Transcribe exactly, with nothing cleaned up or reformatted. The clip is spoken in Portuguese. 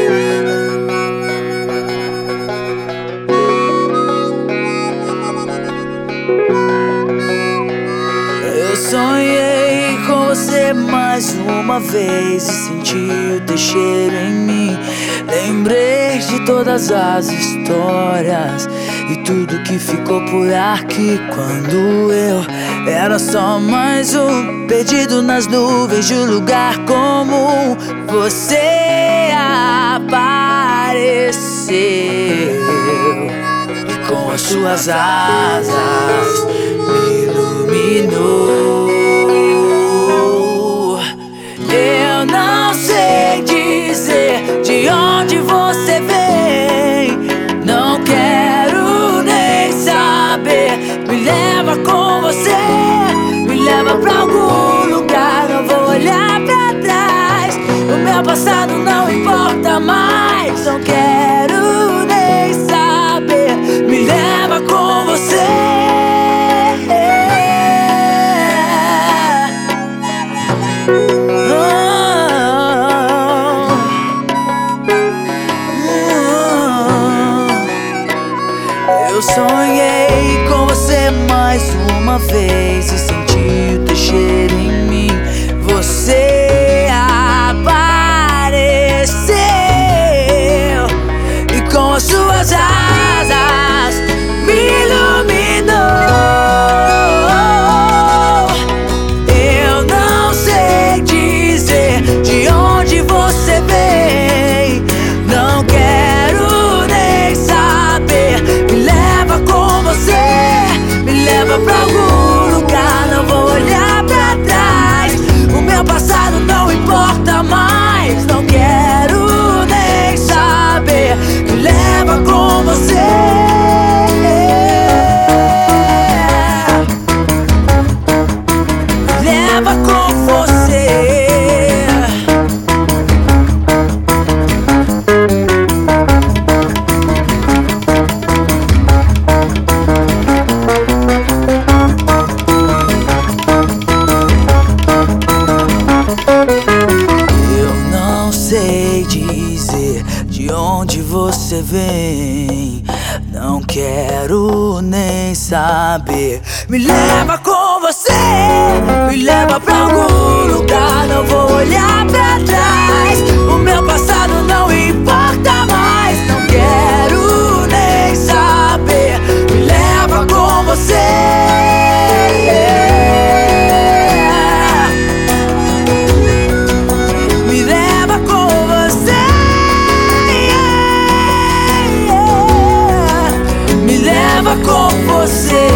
Eu sonhei com você mais uma vez e senti o teu cheiro em mim. Lembrei de todas as histórias e tudo que ficou por aqui, quando eu era só mais um perdido nas nuvens de um lugar comum. Você apareceu e com as suas asas me iluminou. Eu não sei dizer de onde você vem, não quero nem saber. Me leva com você, me leva pra algum lugar. Não vou olhar pra trás, o meu passado não importa mais. Não quero nem saber, me leva com você. Eu sonhei com você mais uma vez e senti o teu cheiro em mim. Você apareceu e com as suas asas me iluminou. Eu não sei dizer de onde você vem, não quero nem saber. Me leva com você, me leva pra algum lugar. Não vou olhar pra trás, o meu passado não importa mais. Não quero nem saber, me leva com você. Me leva com você. Eu não sei dizer de onde você vem, não quero nem saber. Me leva com você, me leva pra algum lugar. Não vou olhar pra trás, o meu passado não importa mais. Não quero nem saber, me leva com você. Com você.